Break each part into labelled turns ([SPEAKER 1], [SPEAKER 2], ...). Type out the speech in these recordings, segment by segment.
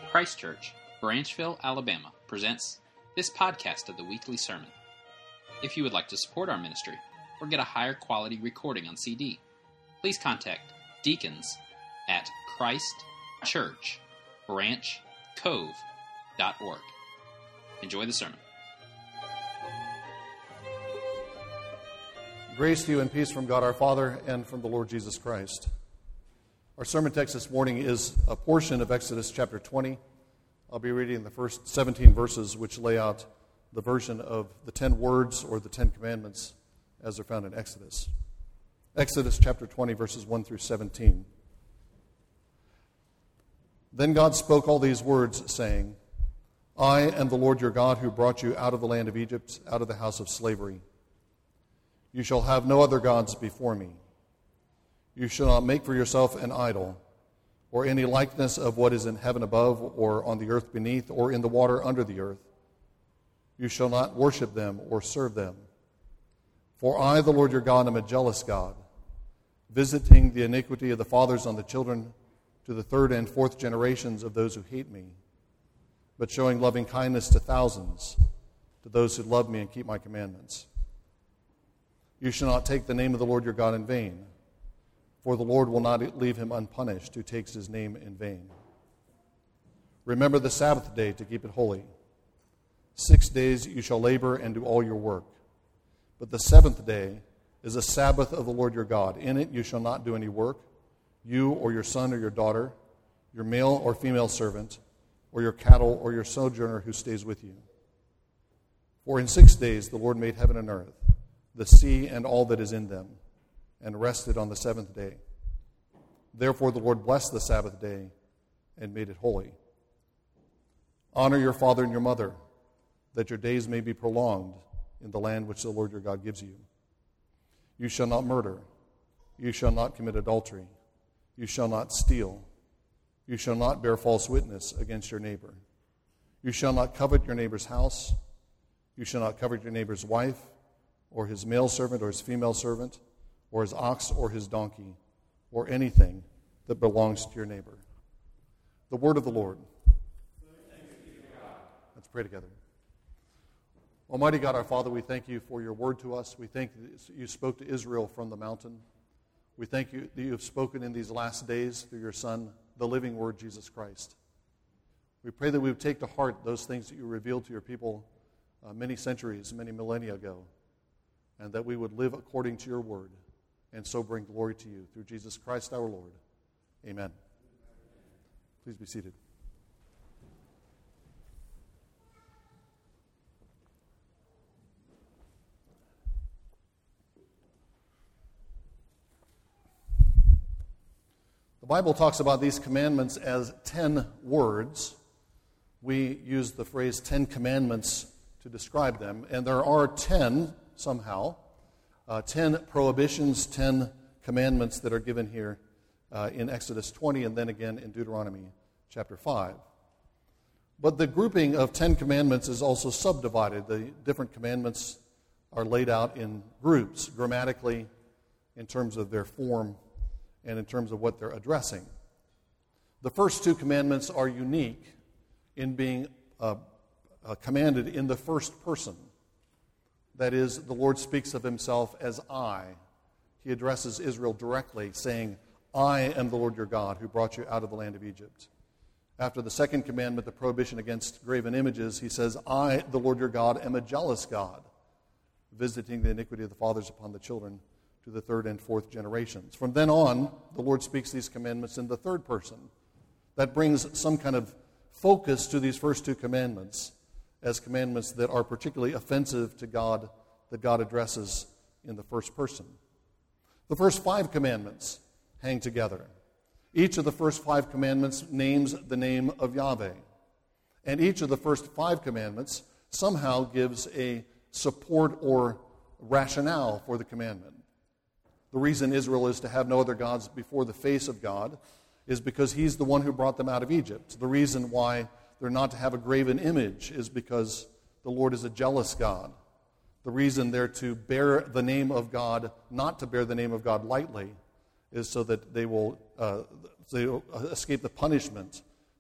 [SPEAKER 1] Christ Church, Branchville, Alabama presents this podcast of the weekly sermon. If you would like to support our ministry or get a higher quality recording on CD, please contact deacons at christchurchbranchcove.org. Enjoy the sermon.
[SPEAKER 2] Grace to you and peace from God our Father and from the Lord Jesus Christ. Our sermon text this morning is a portion of Exodus chapter 20. I'll be reading the first 17 verses which lay out the version of the 10 words or the 10 commandments as they're found in Exodus. Exodus chapter 20 verses 1 through 17. Then God spoke all these words, saying, I am the Lord your God who brought you out of the land of Egypt, out of the house of slavery. You shall have no other gods before me. You shall not make for yourself an idol, or any likeness of what is in heaven above, or on the earth beneath, or in the water under the earth. You shall not worship them or serve them. For I, the Lord your God, am a jealous God, visiting the iniquity of the fathers on the children to the third and fourth generations of those who hate me, but showing loving kindness to thousands, to those who love me and keep my commandments. You shall not take the name of the Lord your God in vain, for the Lord will not leave him unpunished who takes his name in vain. Remember the Sabbath day to keep it holy. 6 days you shall labor and do all your work. But the seventh day is a Sabbath of the Lord your God. In it you shall not do any work, you or your son or your daughter, your male or female servant, or your cattle or your sojourner who stays with you. For in 6 days the Lord made heaven and earth, the sea and all that is in them, and rested on the seventh day. Therefore the Lord blessed the Sabbath day and made it holy. Honor your father and your mother, that your days may be prolonged in the land which the Lord your God gives you. You shall not murder. You shall not commit adultery. You shall not steal. You shall not bear false witness against your neighbor. You shall not covet your neighbor's house. You shall not covet your neighbor's wife, or his male servant or his female servant, or his ox or his donkey, or anything that belongs to your neighbor. The word of the Lord. Let's pray together. Almighty God, our Father, we thank you for your word to us. We thank that you spoke to Israel from the mountain. We thank you that you have spoken in these last days through your Son, the living Word, Jesus Christ. We pray that we would take to heart those things that you revealed to your people many centuries, many millennia ago, and that we would live according to your word and so bring glory to you through Jesus Christ our Lord. Amen. Please be seated. The Bible talks about these commandments as 10 words. We use the phrase 10 commandments to describe them, and there are 10 somehow. 10 prohibitions, 10 commandments that are given here in Exodus 20 and then again in Deuteronomy chapter 5. But the grouping of 10 commandments is also subdivided. The different commandments are laid out in groups, grammatically, in terms of their form and in terms of what they're addressing. The first two commandments are unique in being commanded in the first person. That is, the Lord speaks of himself as I. He addresses Israel directly, saying, I am the Lord your God who brought you out of the land of Egypt. After the second commandment, the prohibition against graven images, he says, I, the Lord your God, am a jealous God, visiting the iniquity of the fathers upon the children to the third and fourth generations. From then on, the Lord speaks these commandments in the third person. That brings some kind of focus to these first two commandments as commandments that are particularly offensive to God, that God addresses in the first person. The first 5 commandments hang together. Each of the first 5 commandments names the name of Yahweh. And each of the first 5 commandments somehow gives a support or rationale for the commandment. The reason Israel is to have no other gods before the face of God is because he's the one who brought them out of Egypt. The reason why they're not to have a graven image is because the Lord is a jealous God. The reason they're to bear the name of God, not to bear the name of God lightly, is so that they will escape the punishment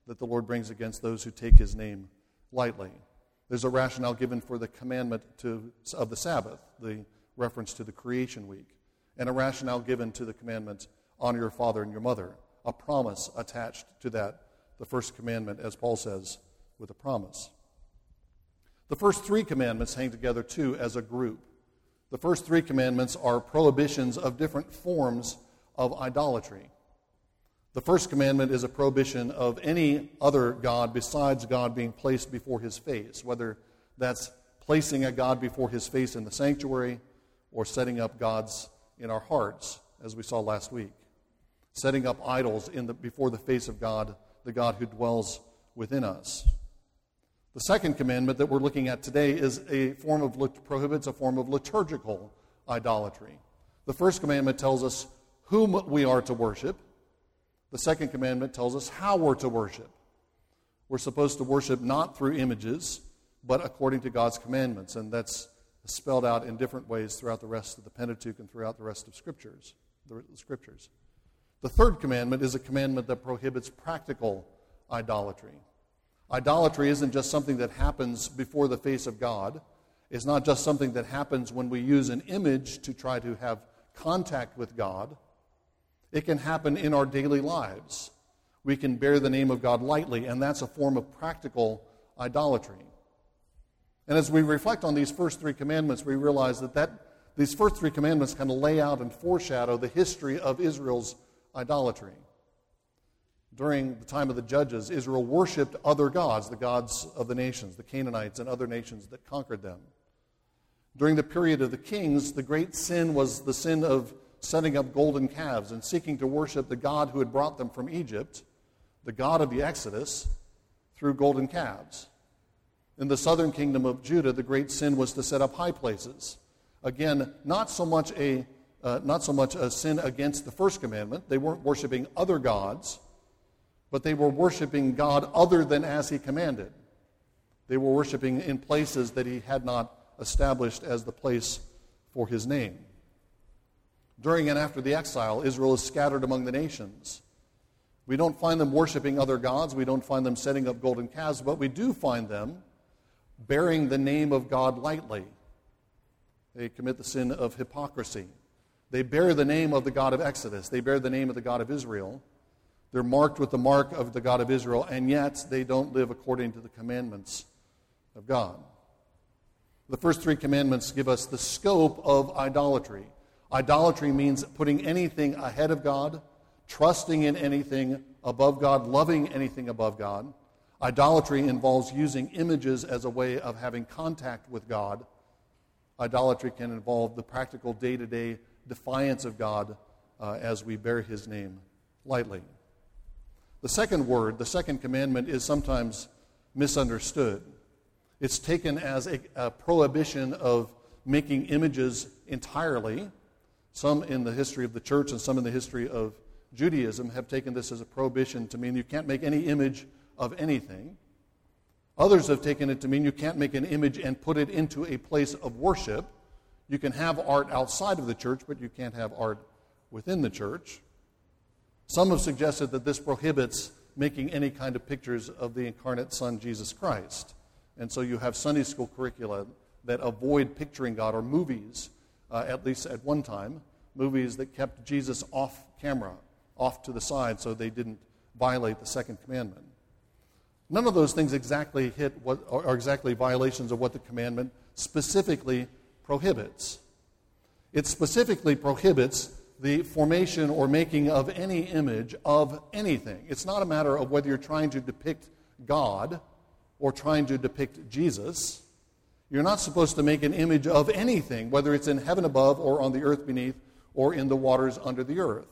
[SPEAKER 2] that the Lord brings against those who take his name lightly. There's a rationale given for the commandment of the Sabbath, the reference to the creation week, and a rationale given to the commandment, honor your father and your mother, a promise attached to that, the first commandment, as Paul says, with a promise. The first three commandments hang together, too, as a group. The first three commandments are prohibitions of different forms of idolatry. The first commandment is a prohibition of any other god besides God being placed before his face, whether that's placing a god before his face in the sanctuary or setting up gods in our hearts, as we saw last week. Setting up idols before the face of God, the God who dwells within us. The second commandment that we're looking at today prohibits a form of liturgical idolatry. The first commandment tells us whom we are to worship. The second commandment tells us how we're to worship. We're supposed to worship not through images, but according to God's commandments, and that's spelled out in different ways throughout the rest of the Pentateuch and throughout the rest of the Scriptures. The third commandment is a commandment that prohibits practical idolatry. Idolatry isn't just something that happens before the face of God. It's not just something that happens when we use an image to try to have contact with God. It can happen in our daily lives. We can bear the name of God lightly, and that's a form of practical idolatry. And as we reflect on these first three commandments, we realize that these first three commandments kind of lay out and foreshadow the history of Israel's idolatry. During the time of the Judges, Israel worshipped other gods, the gods of the nations, the Canaanites and other nations that conquered them. During the period of the kings, the great sin was the sin of setting up golden calves and seeking to worship the God who had brought them from Egypt, the God of the Exodus, through golden calves. In the southern kingdom of Judah, the great sin was to set up high places. Again, not so much a sin against the first commandment. They weren't worshiping other gods, but they were worshiping God other than as he commanded. They were worshiping in places that he had not established as the place for his name. During and after the exile, Israel is scattered among the nations. We don't find them worshiping other gods. We don't find them setting up golden calves, but we do find them bearing the name of God lightly. They commit the sin of hypocrisy. They bear the name of the God of Exodus. They bear the name of the God of Israel. They're marked with the mark of the God of Israel, and yet they don't live according to the commandments of God. The first three commandments give us the scope of idolatry. Idolatry means putting anything ahead of God, trusting in anything above God, loving anything above God. Idolatry involves using images as a way of having contact with God. Idolatry can involve the practical day-to-day defiance of God as we bear his name lightly. The second commandment is sometimes misunderstood. It's taken as a prohibition of making images entirely. Some in the history of the church and some in the history of Judaism have taken this as a prohibition to mean you can't make any image of anything. Others have taken it to mean you can't make an image and put it into a place of worship. You can have art outside of the church, but you can't have art within the church. Some have suggested that this prohibits making any kind of pictures of the incarnate Son, Jesus Christ. And so you have Sunday school curricula that avoid picturing God, or movies, at least at one time, movies that kept Jesus off camera, off to the side, so they didn't violate the second commandment. None of those things exactly are exactly violations of what the commandment specifically prohibits. It specifically prohibits the formation or making of any image of anything. It's not a matter of whether you're trying to depict God or trying to depict Jesus. You're not supposed to make an image of anything, whether it's in heaven above or on the earth beneath or in the waters under the earth.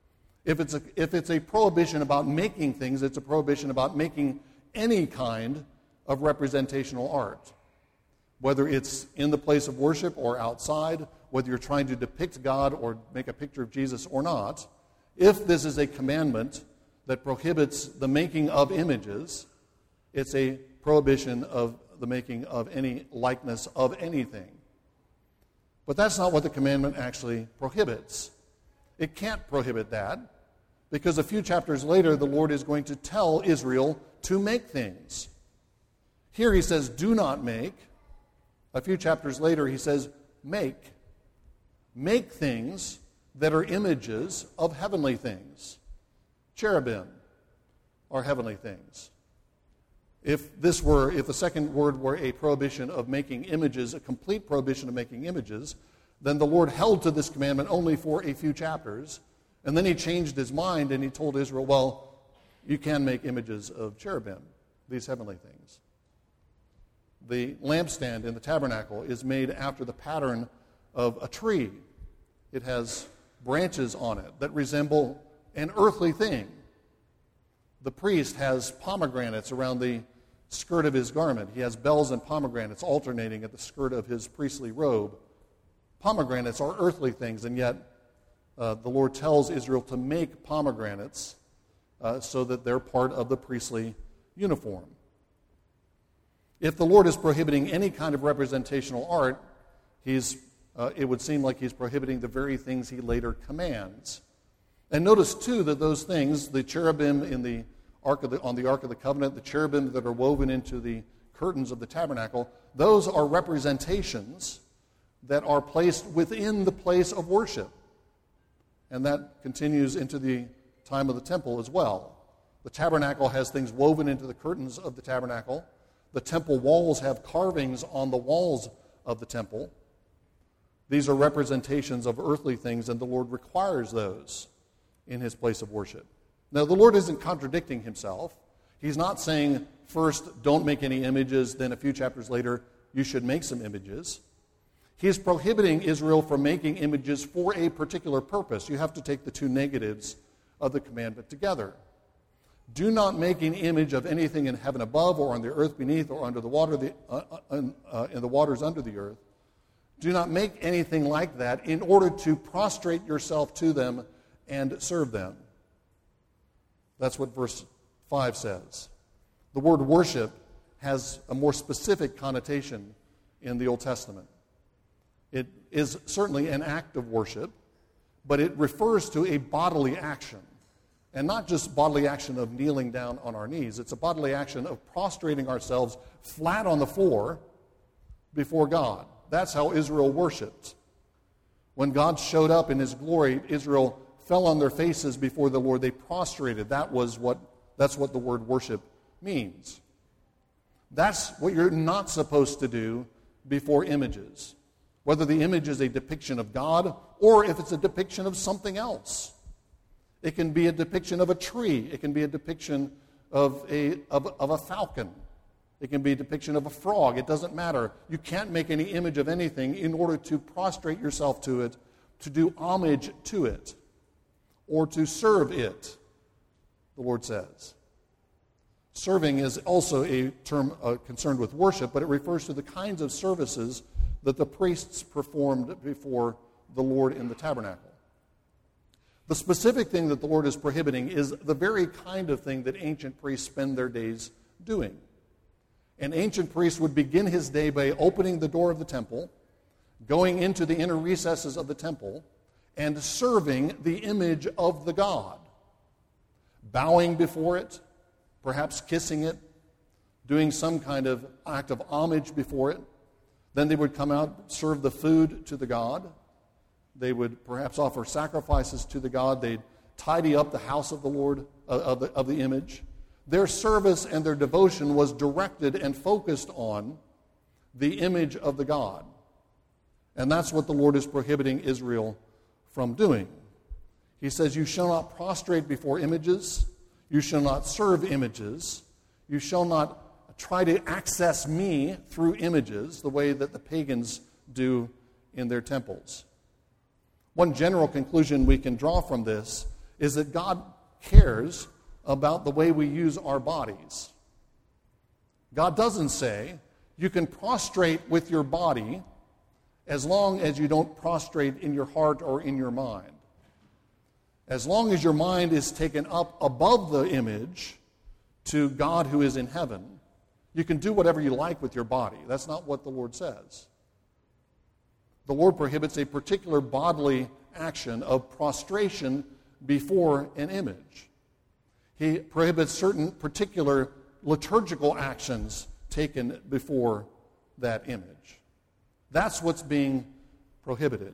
[SPEAKER 2] If it's a prohibition about making things, it's a prohibition about making any kind of representational art. Whether it's in the place of worship or outside, whether you're trying to depict God or make a picture of Jesus or not, if this is a commandment that prohibits the making of images, it's a prohibition of the making of any likeness of anything. But that's not what the commandment actually prohibits. It can't prohibit that. Because a few chapters later, the Lord is going to tell Israel to make things. Here he says, do not make. A few chapters later, he says, make. Make things that are images of heavenly things. Cherubim are heavenly things. If the second word were a prohibition of making images, a complete prohibition of making images, then the Lord held to this commandment only for a few chapters, and then he changed his mind and he told Israel, well, you can make images of cherubim, these heavenly things. The lampstand in the tabernacle is made after the pattern of a tree. It has branches on it that resemble an earthly thing. The priest has pomegranates around the skirt of his garment. He has bells and pomegranates alternating at the skirt of his priestly robe. Pomegranates are earthly things, and yet the Lord tells Israel to make pomegranates so that they're part of the priestly uniform. If the Lord is prohibiting any kind of representational art, it would seem like he's prohibiting the very things he later commands. And notice, too, that those things, the cherubim on the Ark of the Covenant, the cherubim that are woven into the curtains of the tabernacle, those are representations that are placed within the place of worship. And that continues into the time of the temple as well. The tabernacle has things woven into the curtains of the tabernacle. The temple walls have carvings on the walls of the temple. These are representations of earthly things, and the Lord requires those in his place of worship. Now, the Lord isn't contradicting himself. He's not saying, first, don't make any images, then a few chapters later, you should make some images. He's prohibiting Israel from making images for a particular purpose. You have to take the two negatives of the commandment together. Do not make an image of anything in heaven above, or on the earth beneath, or under the water, in the waters under the earth. Do not make anything like that in order to prostrate yourself to them and serve them. That's what verse 5 says. The word worship has a more specific connotation in the Old Testament. It is certainly an act of worship, but it refers to a bodily action. And not just bodily action of kneeling down on our knees. It's a bodily action of prostrating ourselves flat on the floor before God. That's how Israel worshiped. When God showed up in his glory, Israel fell on their faces before the Lord. They prostrated. That's what the word worship means. That's what you're not supposed to do before images. Whether the image is a depiction of God or if it's a depiction of something else. It can be a depiction of a tree. It can be a depiction of a falcon. It can be a depiction of a frog. It doesn't matter. You can't make any image of anything in order to prostrate yourself to it, to do homage to it, or to serve it, the Lord says. Serving is also a term concerned with worship, but it refers to the kinds of services that the priests performed before the Lord in the tabernacle. The specific thing that the Lord is prohibiting is the very kind of thing that ancient priests spend their days doing. An ancient priest would begin his day by opening the door of the temple, going into the inner recesses of the temple, and serving the image of the god, bowing before it, perhaps kissing it, doing some kind of act of homage before it. Then they would come out, serve the food to the god. They would perhaps offer sacrifices to the god. They'd tidy up the house of the Lord, of the image. Their service and their devotion was directed and focused on the image of the god. And that's what the Lord is prohibiting Israel from doing. He says, you shall not prostrate before images. You shall not serve images. You shall not try to access me through images the way that the pagans do in their temples. One general conclusion we can draw from this is that God cares about the way we use our bodies. God doesn't say you can prostrate with your body as long as you don't prostrate in your heart or in your mind. As long as your mind is taken up above the image to God who is in heaven, you can do whatever you like with your body. That's not what the Lord says. The Lord prohibits a particular bodily action of prostration before an image. He prohibits certain particular liturgical actions taken before that image. That's what's being prohibited.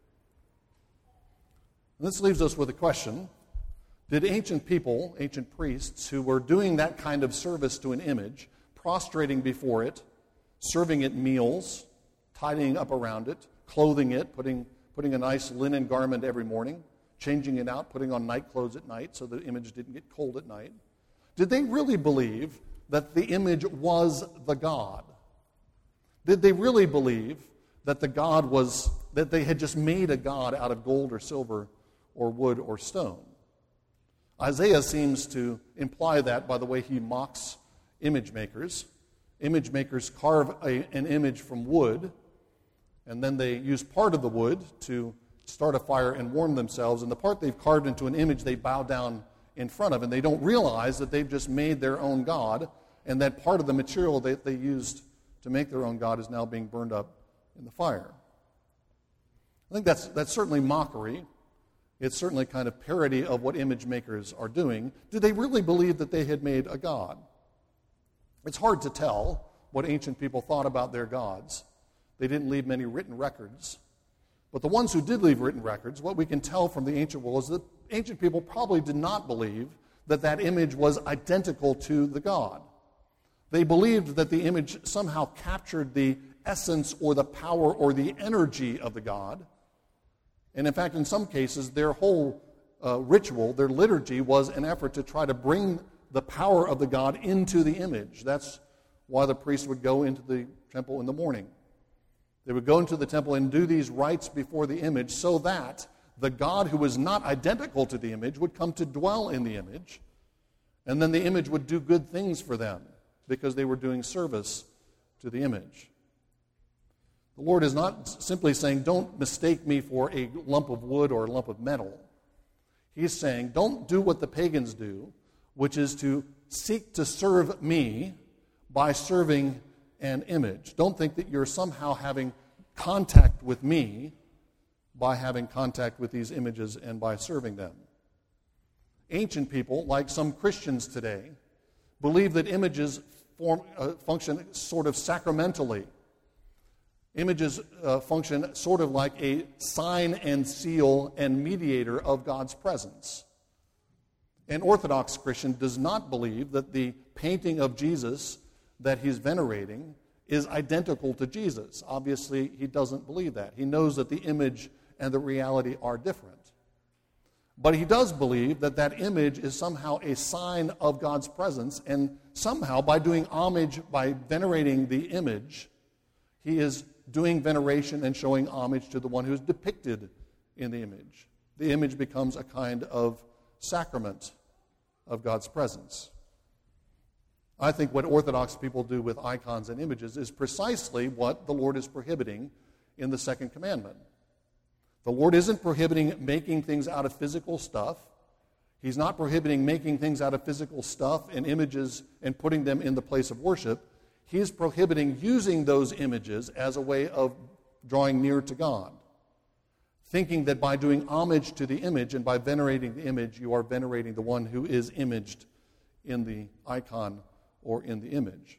[SPEAKER 2] This leaves us with a question. Did ancient people, ancient priests, who were doing that kind of service to an image, prostrating before it, serving it meals, tidying up around it, clothing it, putting a nice linen garment every morning, changing it out, putting on night clothes at night so the image didn't get cold at night, did they really believe that the image was the God? Did they really believe that the God was, that they had just made a God out of gold or silver or wood or stone? Isaiah seems to imply that by the way he mocks image makers. Image makers carve an image from wood, and then they use part of the wood to start a fire and warm themselves, and the part they've carved into an image they bow down in front of, and they don't realize that they've just made their own God, and that part of the material that they used to make their own God is now being burned up in the fire. I think that's certainly mockery. It's certainly kind of parody of what image makers are doing. Did they really believe that they had made a God? It's hard to tell what ancient people thought about their gods. They didn't leave many written records. But the ones who did leave written records, what we can tell from the ancient world is that ancient people probably did not believe that that image was identical to the God. They believed that the image somehow captured the essence or the power or the energy of the God. And in fact, in some cases, their whole ritual, their liturgy, was an effort to try to bring the power of the God into the image. That's why the priest would go into the temple in the morning. They would go into the temple and do these rites before the image so that the God who was not identical to the image would come to dwell in the image, and then the image would do good things for them because they were doing service to the image. The Lord is not simply saying, don't mistake me for a lump of wood or a lump of metal. He's saying, don't do what the pagans do, which is to seek to serve me by serving an image. Don't think that you're somehow having contact with me by having contact with these images and by serving them. Ancient people, like some Christians today, believe that images function sort of sacramentally. Images function sort of like a sign and seal and mediator of God's presence. An Orthodox Christian does not believe that the painting of Jesus that he's venerating is identical to Jesus. Obviously, he doesn't believe that. He knows that the image and the reality are different. But he does believe that that image is somehow a sign of God's presence, and somehow by doing homage, by venerating the image, he is doing veneration and showing homage to the one who is depicted in the image. The image becomes a kind of sacrament of God's presence. I think what Orthodox people do with icons and images is precisely what the Lord is prohibiting in the second commandment. The Lord isn't prohibiting making things out of physical stuff. He's not prohibiting making things out of physical stuff and images and putting them in the place of worship. He's prohibiting using those images as a way of drawing near to God, thinking that by doing homage to the image and by venerating the image, you are venerating the one who is imaged in the icon or in the image.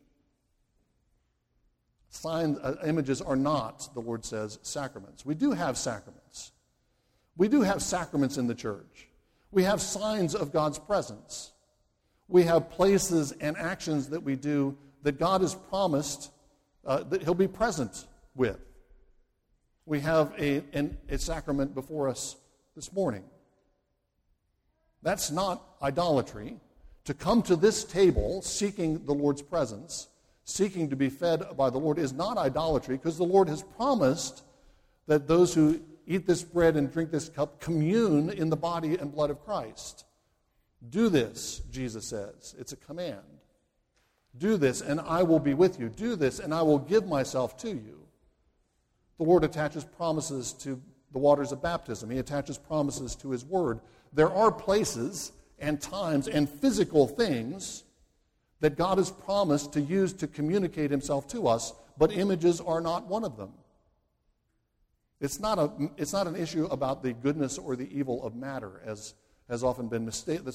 [SPEAKER 2] Images are not, the Lord says, sacraments. We do have sacraments. We do have sacraments in the church. We have signs of God's presence. We have places and actions that we do that God has promised that He'll be present with. We have a sacrament before us this morning. That's not idolatry. To come to this table seeking the Lord's presence, seeking to be fed by the Lord, is not idolatry, because the Lord has promised that those who eat this bread and drink this cup commune in the body and blood of Christ. Do this, Jesus says. It's a command. Do this, and I will be with you. Do this, and I will give myself to you. The Lord attaches promises to the waters of baptism. He attaches promises to His word. There are places and times and physical things that God has promised to use to communicate Himself to us, but images are not one of them. It's not an issue about the goodness or the evil of matter, as that's often been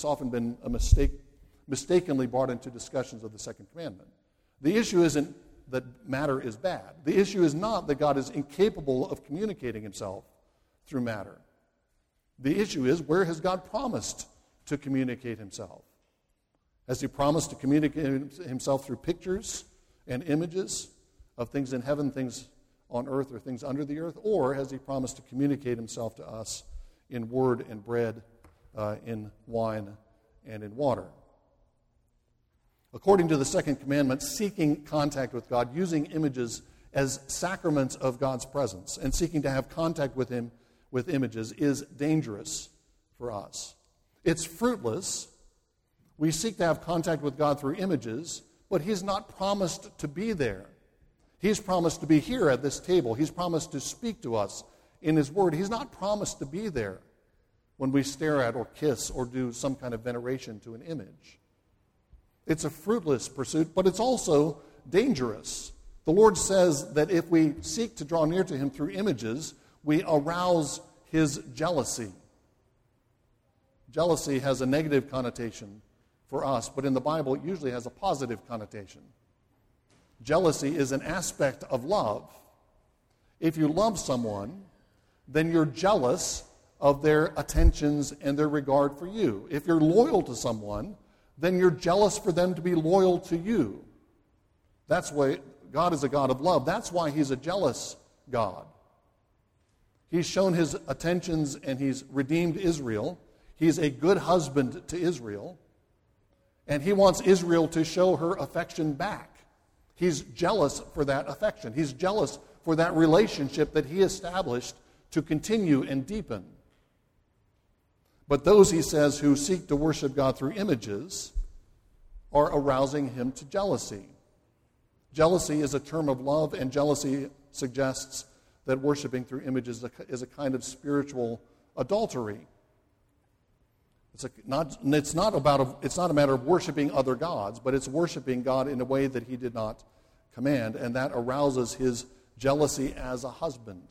[SPEAKER 2] mistakenly brought into discussions of the second commandment. The issue isn't that matter is bad. The issue is not that God is incapable of communicating himself through matter. The issue is, where has God promised to communicate himself? Has he promised to communicate himself through pictures and images of things in heaven, things on earth, or things under the earth? Or has he promised to communicate himself to us in word and bread, in wine and in water? According to the second commandment, seeking contact with God, using images as sacraments of God's presence, and seeking to have contact with him with images is dangerous for us. It's fruitless. We seek to have contact with God through images, but he's not promised to be there. He's promised to be here at this table. He's promised to speak to us in his word. He's not promised to be there when we stare at or kiss or do some kind of veneration to an image. It's a fruitless pursuit, but it's also dangerous. The Lord says that if we seek to draw near to him through images, we arouse his jealousy. Jealousy has a negative connotation for us, but in the Bible it usually has a positive connotation. Jealousy is an aspect of love. If you love someone, then you're jealous of their attentions and their regard for you. If you're loyal to someone, then you're jealous for them to be loyal to you. That's why God is a God of love. That's why he's a jealous God. He's shown his attentions and he's redeemed Israel. He's a good husband to Israel. And he wants Israel to show her affection back. He's jealous for that affection. He's jealous for that relationship that he established to continue and deepen. But those, he says, who seek to worship God through images are arousing him to jealousy. Jealousy is a term of love, and jealousy suggests that worshiping through images is a kind of spiritual adultery. It's not a matter of worshiping other gods, but it's worshiping God in a way that he did not command, and that arouses his jealousy as a husband.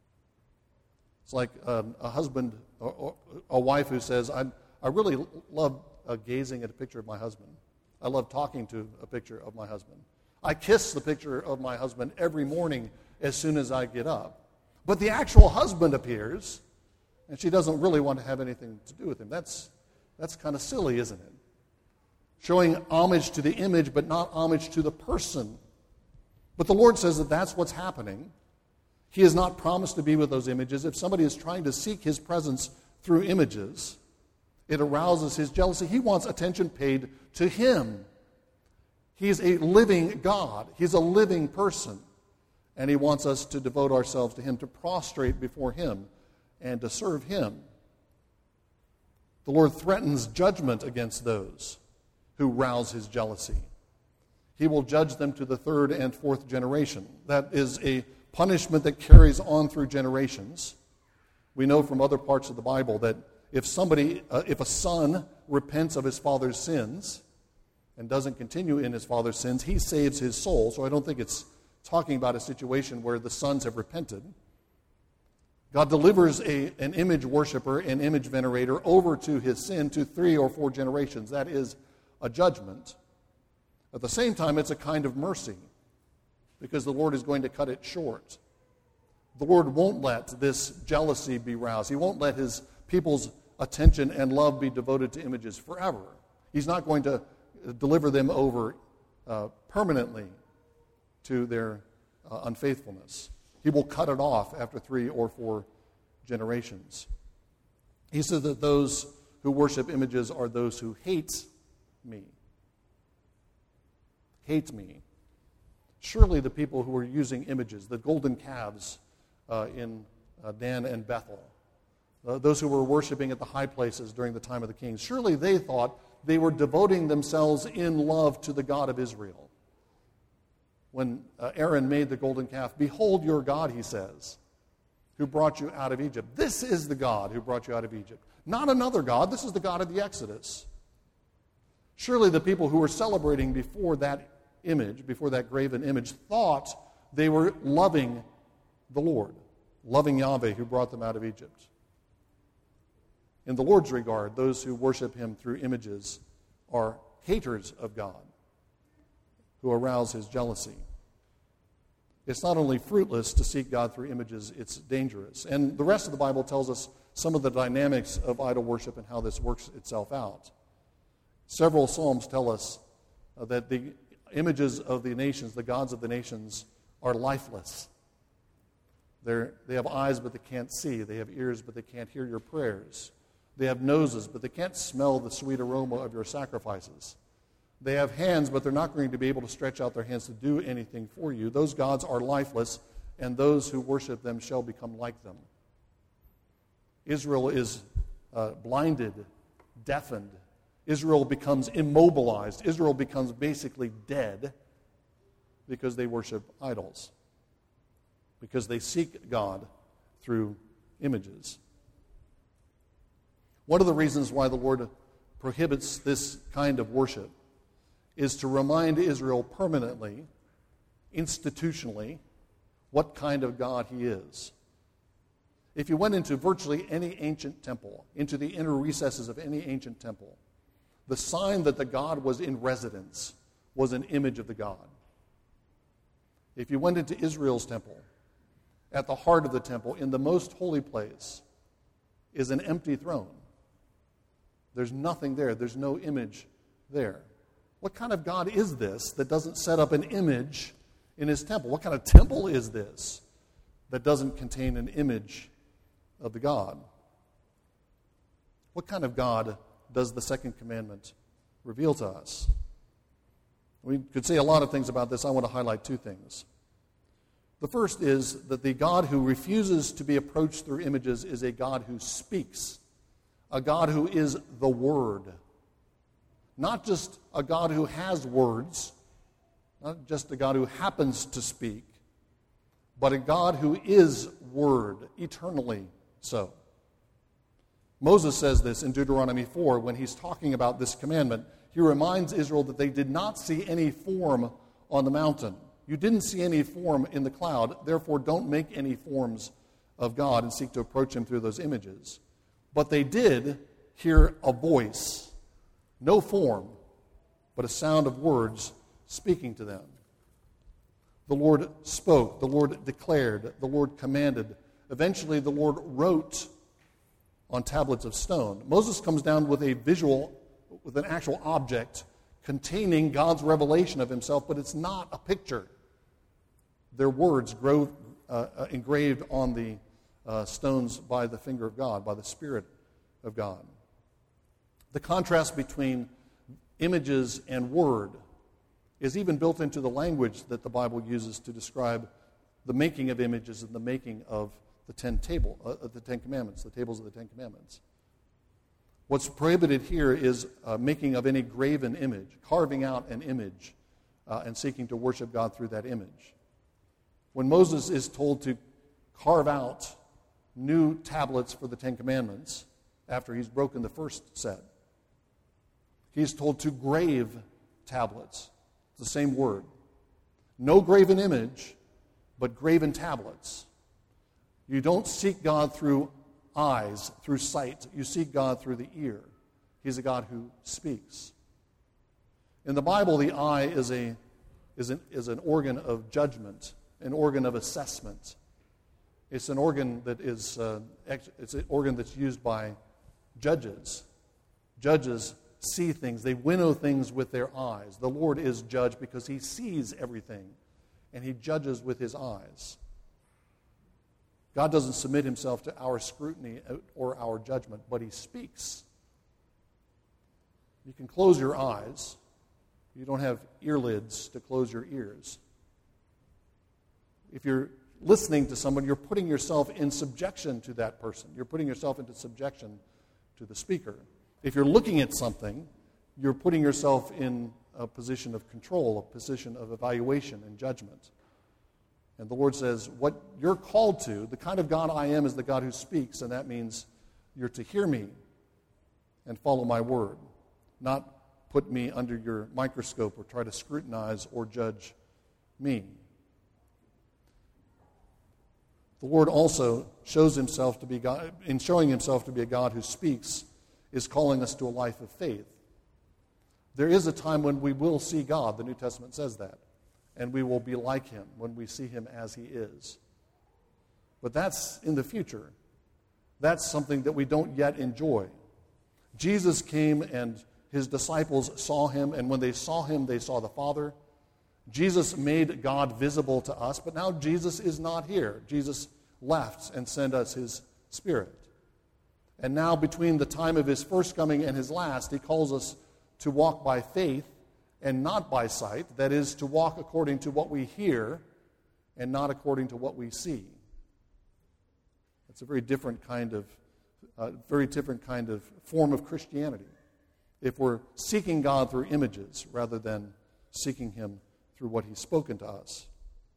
[SPEAKER 2] It's like a husband, or a wife who says, I really love gazing at a picture of my husband. I love talking to a picture of my husband. I kiss the picture of my husband every morning as soon as I get up. But the actual husband appears, and she doesn't really want to have anything to do with him. That's kind of silly, isn't it? Showing homage to the image, but not homage to the person. But the Lord says that that's what's happening. He has not promised to be with those images. If somebody is trying to seek his presence through images, it arouses his jealousy. He wants attention paid to him. He's a living God. He's a living person. And he wants us to devote ourselves to him, to prostrate before him, and to serve him. The Lord threatens judgment against those who rouse his jealousy. He will judge them to the third and fourth generation. That is a punishment that carries on through generations. We know from other parts of the Bible that if a son repents of his father's sins and doesn't continue in his father's sins, he saves his soul. So I don't think it's talking about a situation where the sons have repented. God delivers an image worshiper, an image venerator, over to his sin to 3 or 4 generations. That is a judgment. At the same time, it's a kind of mercy, because the Lord is going to cut it short. The Lord won't let this jealousy be roused. He won't let his people's attention and love be devoted to images forever. He's not going to deliver them over permanently to their unfaithfulness. He will cut it off after 3 or 4 generations. He said that those who worship images are those who hate me. Hate me. Surely the people who were using images, the golden calves in Dan and Bethel, those who were worshiping at the high places during the time of the kings, surely they thought they were devoting themselves in love to the God of Israel. When Aaron made the golden calf, "Behold your God," he says, "who brought you out of Egypt." This is the God who brought you out of Egypt. Not another God. This is the God of the Exodus. Surely the people who were celebrating before that image, before that graven image, thought they were loving the Lord, loving Yahweh who brought them out of Egypt. In the Lord's regard, those who worship him through images are haters of God, who arouse his jealousy. It's not only fruitless to seek God through images, it's dangerous. And the rest of the Bible tells us some of the dynamics of idol worship and how this works itself out. Several Psalms tell us that the images of the nations, the gods of the nations, are lifeless. They have eyes, but they can't see. They have ears, but they can't hear your prayers. They have noses, but they can't smell the sweet aroma of your sacrifices. They have hands, but they're not going to be able to stretch out their hands to do anything for you. Those gods are lifeless, and those who worship them shall become like them. Israel is blinded, deafened. Israel becomes immobilized. Israel becomes basically dead because they worship idols, because they seek God through images. One of the reasons why the Lord prohibits this kind of worship is to remind Israel permanently, institutionally, what kind of God he is. If you went into virtually any ancient temple, into the inner recesses of any ancient temple, the sign that the God was in residence was an image of the God. If you went into Israel's temple, at the heart of the temple, in the most holy place, is an empty throne. There's nothing there. There's no image there. What kind of God is this that doesn't set up an image in his temple? What kind of temple is this that doesn't contain an image of the God? What kind of God does the second commandment reveal to us? We could say a lot of things about this. I want to highlight two things. The first is that the God who refuses to be approached through images is a God who speaks, a God who is the Word. Not just a God who has words, not just a God who happens to speak, but a God who is Word, eternally so. Moses says this in Deuteronomy 4 when he's talking about this commandment. He reminds Israel that they did not see any form on the mountain. You didn't see any form in the cloud, therefore don't make any forms of God and seek to approach him through those images. But they did hear a voice, no form, but a sound of words speaking to them. The Lord spoke, the Lord declared, the Lord commanded. Eventually the Lord wrote on tablets of stone. Moses comes down with a visual, with an actual object containing God's revelation of himself, but it's not a picture. They're words engraved on the stones by the finger of God, by the Spirit of God. The contrast between images and word is even built into the language that the Bible uses to describe the making of images and the making of the Ten Commandments, the tables of the Ten Commandments. What's prohibited here is making of any graven image, carving out an image, and seeking to worship God through that image. When Moses is told to carve out new tablets for the Ten Commandments after he's broken the first set, he's told to grave tablets. It's the same word. No graven image, but graven tablets. You don't seek God through eyes, through sight. You seek God through the ear. He's a God who speaks. In the Bible, the eye is an organ of judgment, an organ of assessment. It's an organ that is it's an organ that's used by judges. Judges see things. They winnow things with their eyes. The Lord is judge because he sees everything, and he judges with his eyes. God doesn't submit himself to our scrutiny or our judgment, but he speaks. You can close your eyes. You don't have earlids to close your ears. If you're listening to someone, you're putting yourself in subjection to that person. You're putting yourself into subjection to the speaker. If you're looking at something, you're putting yourself in a position of control, a position of evaluation and judgment. And the Lord says, what you're called to, the kind of God I am is the God who speaks, and that means you're to hear me and follow my word, not put me under your microscope or try to scrutinize or judge me. The Lord also shows himself to be God. In showing himself to be a God who speaks, is calling us to a life of faith. There is a time when we will see God, the New Testament says that, and we will be like him when we see him as he is. But that's in the future. That's something that we don't yet enjoy. Jesus came and his disciples saw him, and when they saw him, they saw the Father. Jesus made God visible to us, but now Jesus is not here. Jesus left and sent us his Spirit. And now between the time of his first coming and his last, he calls us to walk by faith and not by sight. That is, to walk according to what we hear and not according to what we see. It's a very different kind of form of Christianity. If we're seeking God through images rather than seeking him through what he's spoken to us.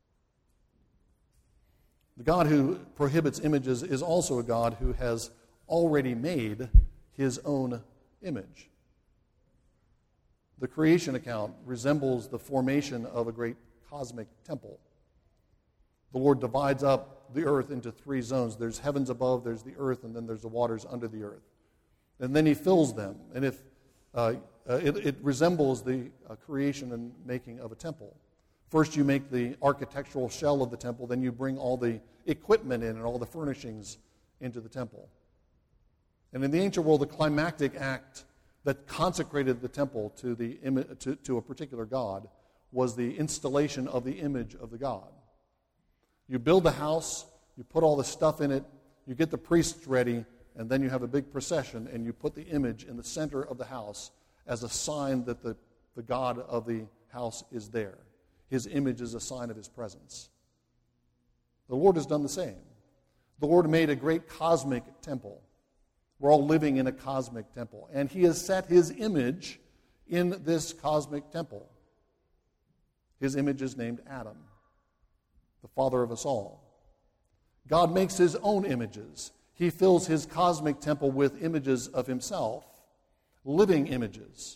[SPEAKER 2] The God who prohibits images is also a God who has already made his own image. The creation account resembles the formation of a great cosmic temple. The Lord divides up the earth into three zones. There's heavens above, there's the earth, and then there's the waters under the earth. And then he fills them. And if it resembles the creation and making of a temple. First you make the architectural shell of the temple, then you bring all the equipment in and all the furnishings into the temple. And in the ancient world, the climactic act that consecrated the temple to a particular god was the installation of the image of the god. You build the house, you put all the stuff in it, you get the priests ready, and then you have a big procession, and you put the image in the center of the house as a sign that the God of the house is there. His image is a sign of his presence. The Lord has done the same. The Lord made a great cosmic temple. We're all living in a cosmic temple. And he has set his image in this cosmic temple. His image is named Adam, the father of us all. God makes his own images. He fills his cosmic temple with images of himself, living images,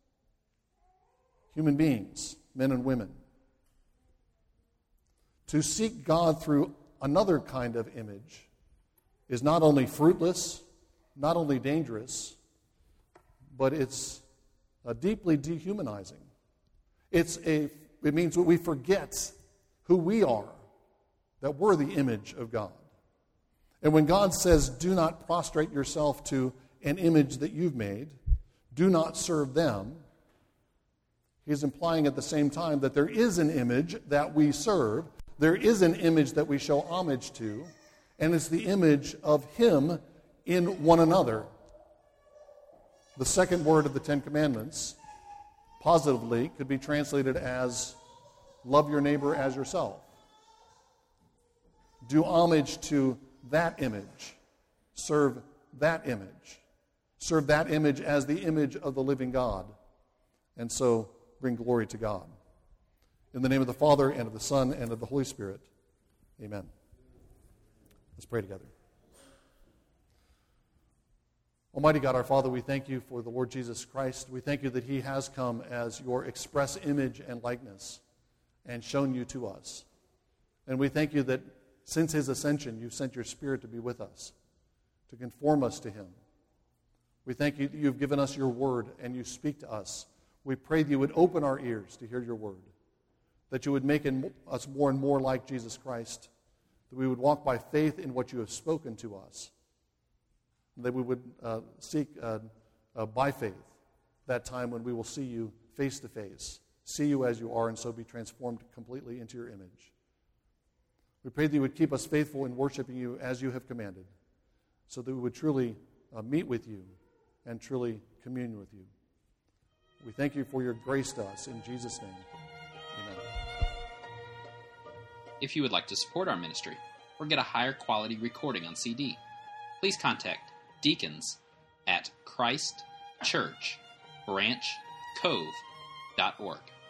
[SPEAKER 2] human beings, men and women. To seek God through another kind of image is not only fruitless, not only dangerous, but it's deeply dehumanizing. It means that we forget who we are, that we're the image of God. And when God says, do not prostrate yourself to an image that you've made, do not serve them, he's implying at the same time that there is an image that we serve, there is an image that we show homage to, and it's the image of him in one another. The second word of the Ten Commandments, positively, could be translated as love your neighbor as yourself. Do homage to that image. Serve that image. Serve that image as the image of the living God. And so bring glory to God. In the name of the Father, and of the Son, and of the Holy Spirit. Amen. Let's pray together. Almighty God, our Father, we thank you for the Lord Jesus Christ. We thank you that he has come as your express image and likeness and shown you to us. And we thank you that since his ascension, you've sent your Spirit to be with us, to conform us to him. We thank you that you've given us your word and you speak to us. We pray that you would open our ears to hear your word, that you would make us more and more like Jesus Christ, that we would walk by faith in what you have spoken to us, that we would seek by faith that time when we will see you face to face, see you as you are, and so be transformed completely into your image. We pray that you would keep us faithful in worshiping you as you have commanded, so that we would truly meet with you and truly commune with you. We thank you for your grace to us. In Jesus' name, amen.
[SPEAKER 1] If you would like to support our ministry or get a higher quality recording on CD, please contact deacons at christchurchbranchcove.org.